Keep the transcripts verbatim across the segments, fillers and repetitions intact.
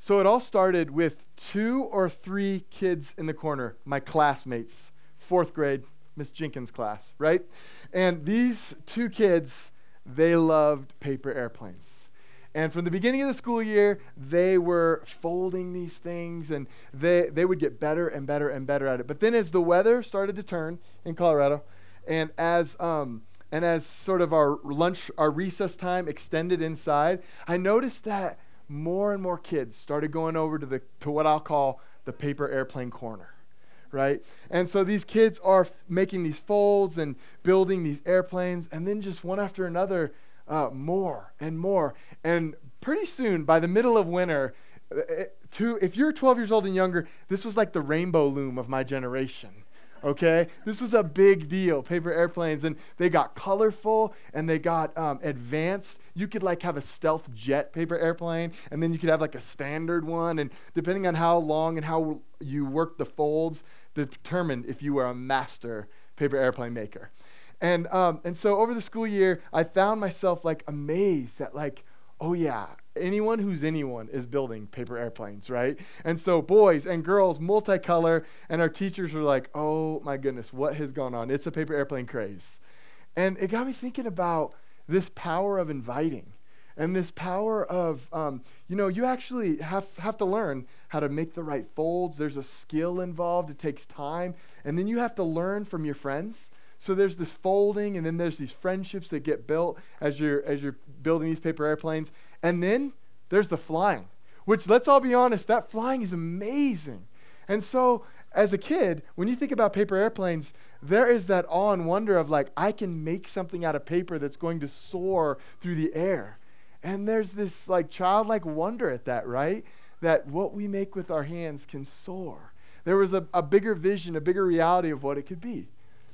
So it all started with two or three kids in the corner, my classmates, fourth grade, Miss Jenkins' class, right? And these two kids, they loved paper airplanes. And from the beginning of the school year, they were folding these things, and they, they would get better and better and better at it. But then as the weather started to turn in Colorado, and as um, and as sort of our lunch, our recess time extended inside, I noticed that more and more kids started going over to the to what I'll call the paper airplane corner, right? And so these kids are f- making these folds and building these airplanes, and then just one after another, uh, more and more. And pretty soon, by the middle of winter, uh, to if you're twelve years old and younger, this was like the rainbow loom of my generation. Okay, this was a big deal, paper airplanes, and they got colorful and they got um, advanced. You could like have a stealth jet paper airplane, and then you could have like a standard one, and depending on how long and how you worked the folds, determined if you were a master paper airplane maker. And um, and so over the school year, I found myself like amazed that like, oh yeah, anyone who's anyone is building paper airplanes, right? And so boys and girls, multicolor, and our teachers were like, oh my goodness, what has gone on? It's a paper airplane craze. And it got me thinking about this power of inviting and this power of, um, you know, you actually have, have to learn how to make the right folds. There's a skill involved. It takes time. And then you have to learn from your friends. So there's this folding, and then there's these friendships that get built as you're as you're building these paper airplanes. And then there's the flying, which, let's all be honest, that flying is amazing. And so as a kid, when you think about paper airplanes, there is that awe and wonder of like, I can make something out of paper that's going to soar through the air. And there's this like childlike wonder at that, right? That what we make with our hands can soar. There was a, a bigger vision, a bigger reality of what it could be.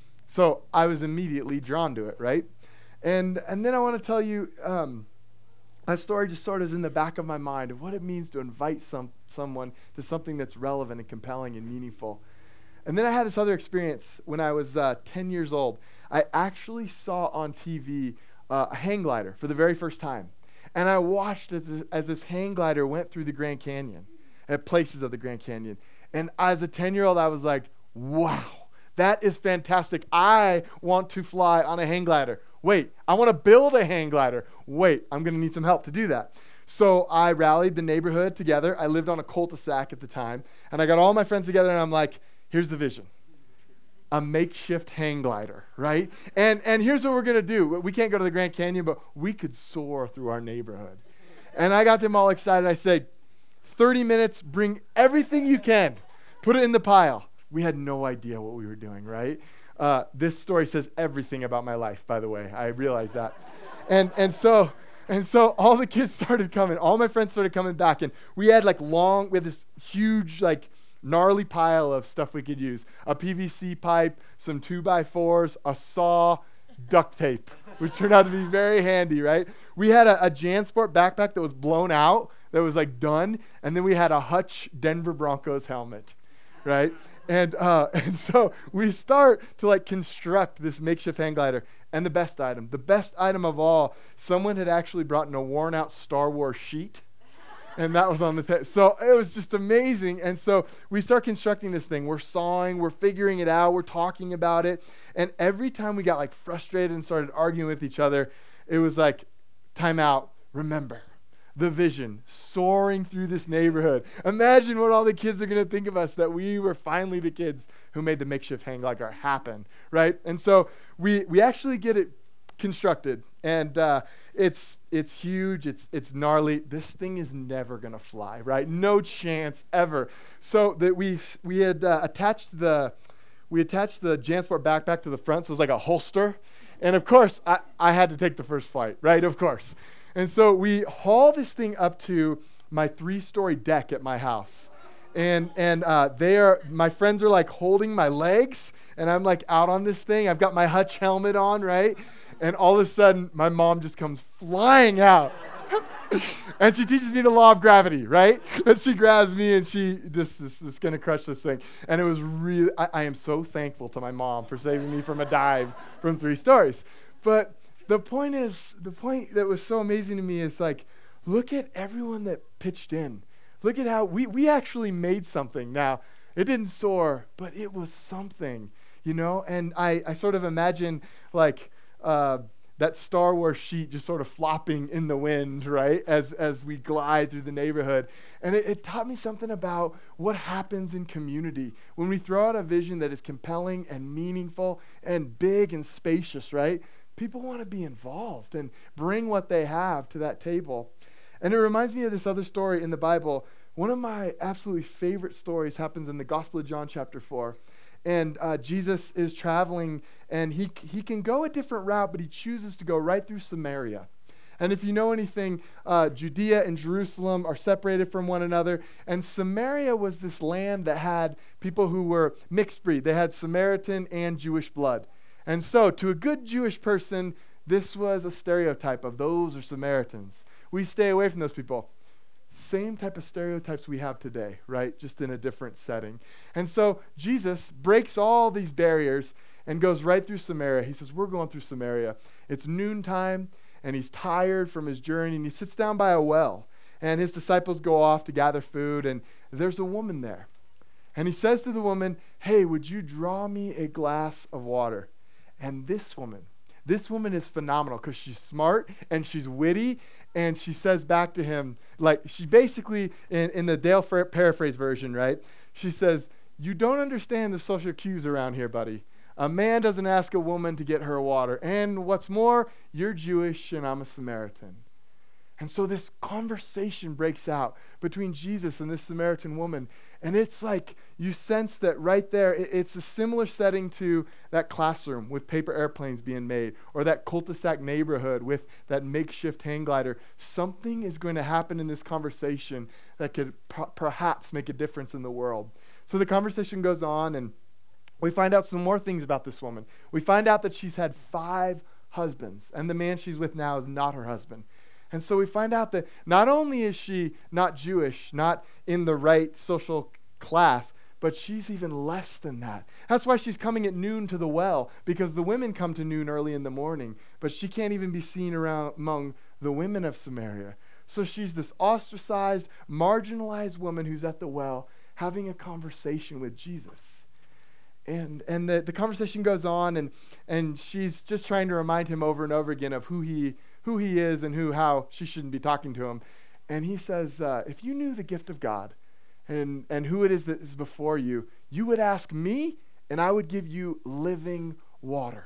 So I was immediately drawn to it, right? And and then I want to tell you, um, that story just sort of is in the back of my mind of what it means to invite some someone to something that's relevant and compelling and meaningful. And then I had this other experience when I was uh, ten years old. I actually saw on T V uh, a hang glider for the very first time. And I watched as this, as this hang glider went through the Grand Canyon, at places of the Grand Canyon. And as a ten-year-old, I was like, wow. That is fantastic. I want to fly on a hang glider. Wait, I want to build a hang glider. Wait, I'm going to need some help to do that. So I rallied the neighborhood together. I lived on a cul-de-sac at the time. And I got all my friends together, and I'm like, here's the vision. A makeshift hang glider, right? And and here's what we're going to do. We can't go to the Grand Canyon, but we could soar through our neighborhood. And I got them all excited. I said, thirty minutes, bring everything you can. Put it in the pile. We had no idea what we were doing, right? Uh, this story says everything about my life, by the way. I realize that. and and so and so all the kids started coming. All my friends started coming back. And we had like long, we had this huge, like gnarly pile of stuff we could use. A P V C pipe, some two by fours, a saw, duct tape, which turned out to be very handy, right? We had a, a JanSport backpack that was blown out, that was like done. And then we had a Hutch Denver Broncos helmet, right? And uh, and so we start to like construct this makeshift hang glider. And the best item, the best item of all, someone had actually brought in a worn out Star Wars sheet. And that was on the table. So it was just amazing. And so we start constructing this thing. We're sawing, we're figuring it out, we're talking about it. And every time we got like frustrated and started arguing with each other, it was like, time out, remember. The vision, soaring through this neighborhood. Imagine what all the kids are going to think of us, that we were finally the kids who made the makeshift hang glider happen, right? And so we we actually get it constructed, and uh, it's it's huge, it's it's gnarly. This thing is never going to fly, right? No chance ever. So that we we had uh, attached the we attached the JanSport backpack to the front, so it was like a holster. And of course, I, I had to take the first flight, right? Of course. And so we haul this thing up to my three-story deck at my house. And and uh, they are, my friends are like holding my legs, and I'm like out on this thing. I've got my Hutch helmet on, right? And all of a sudden, my mom just comes flying out. And she teaches me the law of gravity, right? And she grabs me, and she just is, is going to crush this thing. And it was really, I, I am so thankful to my mom for saving me from a dive from three stories. But the point is, the point that was so amazing to me is like, look at everyone that pitched in. Look at how we, we actually made something. Now, it didn't soar, but it was something, you know? And I, I sort of imagine like uh, that Star Wars sheet just sort of flopping in the wind, right? As as we glide through the neighborhood. And it, it taught me something about what happens in community when we throw out a vision that is compelling and meaningful and big and spacious, right? People want to be involved and bring what they have to that table. And it reminds me of this other story in the Bible. One of my absolutely favorite stories happens in the Gospel of John chapter four. And uh, Jesus is traveling, and he he can go a different route, but he chooses to go right through Samaria. And if you know anything, uh, Judea and Jerusalem are separated from one another. And Samaria was this land that had people who were mixed breed. They had Samaritan and Jewish blood. And so to a good Jewish person, this was a stereotype of those are Samaritans. We stay away from those people. Same type of stereotypes we have today, right? Just in a different setting. And so Jesus breaks all these barriers and goes right through Samaria. He says, we're going through Samaria. It's noontime, and he's tired from his journey, and he sits down by a well. And his disciples go off to gather food, and there's a woman there. And he says to the woman, hey, would you draw me a glass of water? And this woman, this woman is phenomenal because she's smart and she's witty. And she says back to him, like she basically, in, in the Dale Fra- paraphrase version, right? She says, you don't understand the social cues around here, buddy. A man doesn't ask a woman to get her water. And what's more, you're Jewish and I'm a Samaritan. And so this conversation breaks out between Jesus and this Samaritan woman. And it's like you sense that right there, it, it's a similar setting to that classroom with paper airplanes being made, or that cul-de-sac neighborhood with that makeshift hang glider. Something is going to happen in this conversation that could p- perhaps make a difference in the world. So the conversation goes on, and we find out some more things about this woman. We find out that she's had five husbands, and the man she's with now is not her husband. And so we find out that not only is she not Jewish, not in the right social class, but she's even less than that. That's why she's coming at noon to the well, because the women come to noon early in the morning, but she can't even be seen around among the women of Samaria. So she's this ostracized, marginalized woman who's at the well having a conversation with Jesus. And and the, the conversation goes on, and and she's just trying to remind him over and over again of who he who he is and who how she shouldn't be talking to him. And he says, uh, if you knew the gift of God and, and who it is that is before you, you would ask me, and I would give you living water.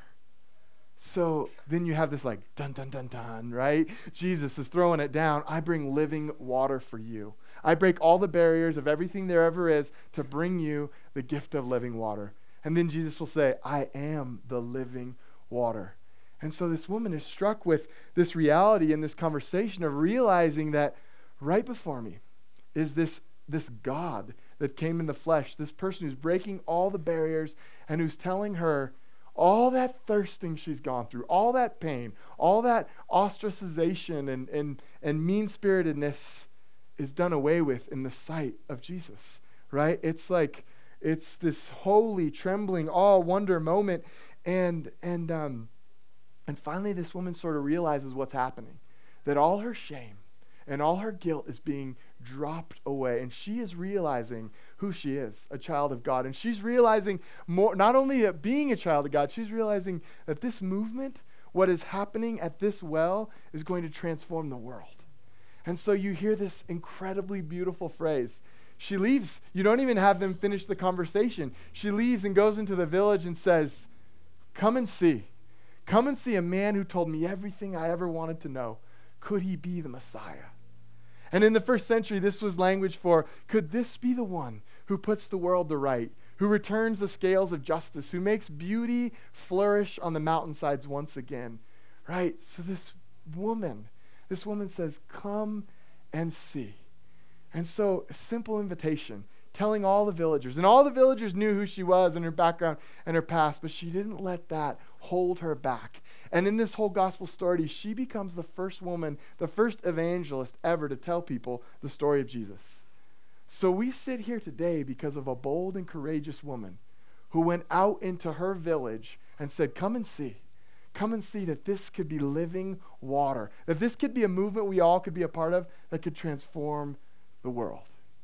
So then you have this like, dun, dun, dun, dun, right? Jesus is throwing it down. I bring living water for you. I break all the barriers of everything there ever is to bring you the gift of living water. And then Jesus will say, I am the living water. And so this woman is struck with this reality in this conversation of realizing that right before me is this, this God that came in the flesh, this person who's breaking all the barriers and who's telling her all that thirsting she's gone through, all that pain, all that ostracization and, and, and mean-spiritedness is done away with in the sight of Jesus, right? It's like, it's this holy, trembling, awe, wonder moment. And, and, um, And finally, this woman sort of realizes what's happening, that all her shame and all her guilt is being dropped away. And she is realizing who she is, a child of God. And she's realizing more, not only being a child of God, she's realizing that this movement, what is happening at this well, is going to transform the world. And so you hear this incredibly beautiful phrase. She leaves. You don't even have them finish the conversation. She leaves and goes into the village and says, come and see. Come and see a man who told me everything I ever wanted to know. Could he be the Messiah? And in the first century, this was language for, could this be the one who puts the world to right, who returns the scales of justice, who makes beauty flourish on the mountainsides once again? Right? So this woman, this woman says, come and see. And so a simple invitation, telling all the villagers. And all the villagers knew who she was and her background and her past, but she didn't let that hold her back. And in this whole gospel story, she becomes the first woman, the first evangelist ever to tell people the story of Jesus. So we sit here today because of a bold and courageous woman who went out into her village and said, come and see. Come and see that this could be living water, that this could be a movement we all could be a part of that could transform the world.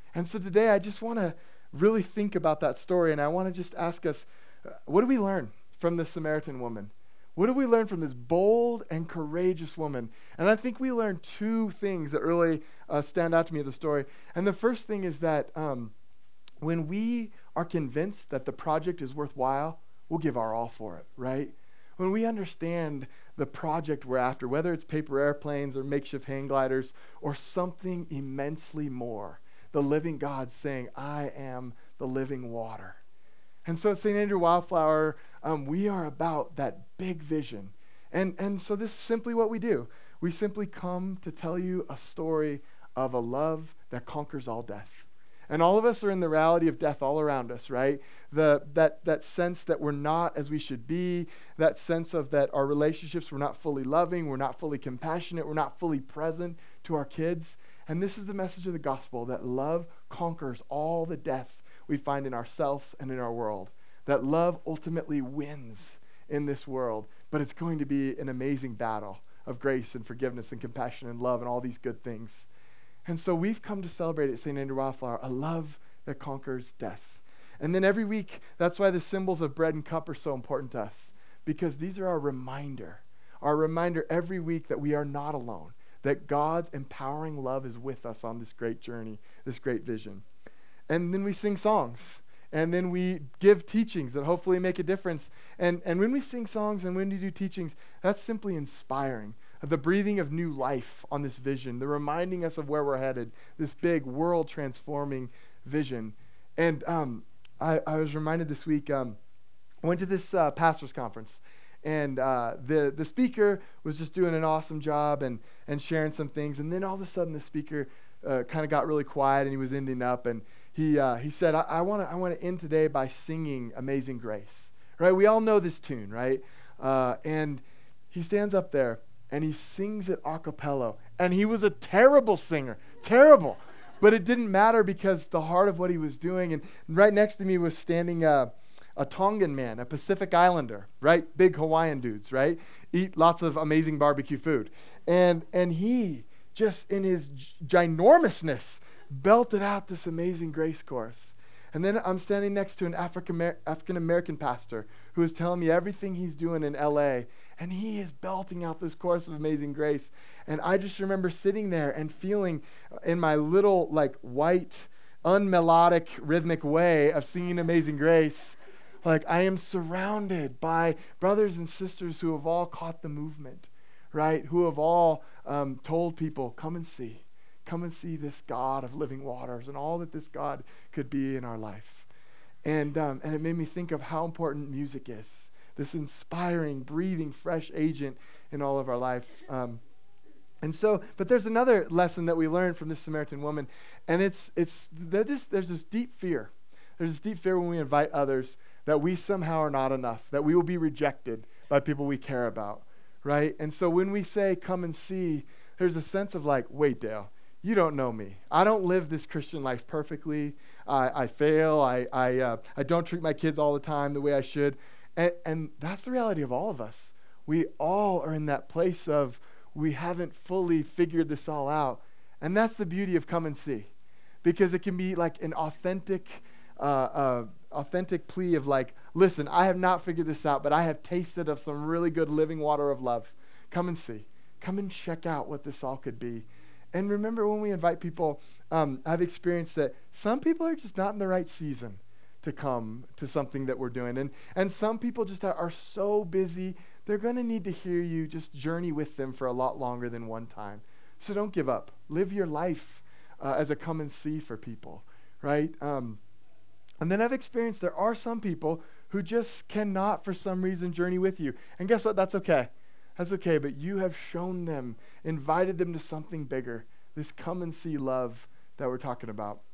And so today I just want to really think about that story, and I want to just ask us, uh, what do we learn from this Samaritan woman? What do we learn from this bold and courageous woman? And I think we learn two things that really uh, stand out to me of the story. And the first thing is that um, when we are convinced that the project is worthwhile, we'll give our all for it, right? When we understand the project we're after, whether it's paper airplanes or makeshift hang gliders or something immensely more, the living God saying, I am the living water. And so at Saint Andrew Wildflower, um, we are about that big vision. And, and so this is simply what we do. We simply come to tell you a story of a love that conquers all death. And all of us are in the reality of death all around us, right? The, that, that sense that we're not as we should be, that sense of that our relationships, we're not fully loving, we're not fully compassionate, we're not fully present to our kids. And this is the message of the gospel, that love conquers all the death we find in ourselves and in our world. That love ultimately wins in this world, but it's going to be an amazing battle of grace and forgiveness and compassion and love and all these good things. And so we've come to celebrate at Saint Andrew Wildflower a love that conquers death. And then every week, that's why the symbols of bread and cup are so important to us, because these are our reminder, our reminder every week that we are not alone, that God's empowering love is with us on this great journey, this great vision. And then we sing songs, and then we give teachings that hopefully make a difference. And, and when we sing songs and when we do teachings, that's simply inspiring. The breathing of new life on this vision, the reminding us of where we're headed, this big world-transforming vision. And um, I, I was reminded this week, um, I went to this uh, pastor's conference, and uh, the, the speaker was just doing an awesome job and, and sharing some things. And then all of a sudden, the speaker uh, kind of got really quiet, and he was ending up, and he uh, he said, I, I want to I want to end today by singing Amazing Grace. Right? We all know this tune, right? Uh, and he stands up there, and he sings it a cappella. And he was a terrible singer, terrible. But it didn't matter because the heart of what he was doing. And right next to me was standing uh, a Tongan man, a Pacific Islander, right? Big Hawaiian dudes, right? Eat lots of amazing barbecue food. And and he, just in his g- ginormousness, belted out this Amazing Grace chorus. And then I'm standing next to an African African-American pastor who is telling me everything he's doing in L A, and he is belting out this chorus of Amazing Grace. And I just remember sitting there and feeling in my little, like, white, unmelodic, rhythmic way of singing Amazing Grace, like I am surrounded by brothers and sisters who have all caught the movement, right? Who have all um, told people, come and see. Come and see this God of living waters and all that this God could be in our life. And um, and it made me think of how important music is, this inspiring, breathing, fresh agent in all of our life. Um, and so, but there's another lesson that we learned from this Samaritan woman, and it's it's there's this, there's this deep fear. There's this deep fear when we invite others that we somehow are not enough, that we will be rejected by people we care about, right? And so when we say, come and see, there's a sense of like, wait, Dale, you don't know me. I don't live this Christian life perfectly. I, I fail. I I, uh, I don't treat my kids all the time the way I should. And, and that's the reality of all of us. We all are in that place of we haven't fully figured this all out. And that's the beauty of come and see. Because it can be like an authentic, uh, uh, authentic plea of like, listen, I have not figured this out, but I have tasted of some really good living water of love. Come and see. Come and check out what this all could be. And remember, when we invite people, um, I've experienced that some people are just not in the right season to come to something that we're doing. And and some people just are, are so busy, they're going to need to hear you just journey with them for a lot longer than one time. So don't give up. Live your life uh, as a come and see for people, right? Um, and then I've experienced there are some people who just cannot, for some reason, journey with you. And guess what? That's okay. That's okay, but you have shown them, invited them to something bigger, this come and see love that we're talking about.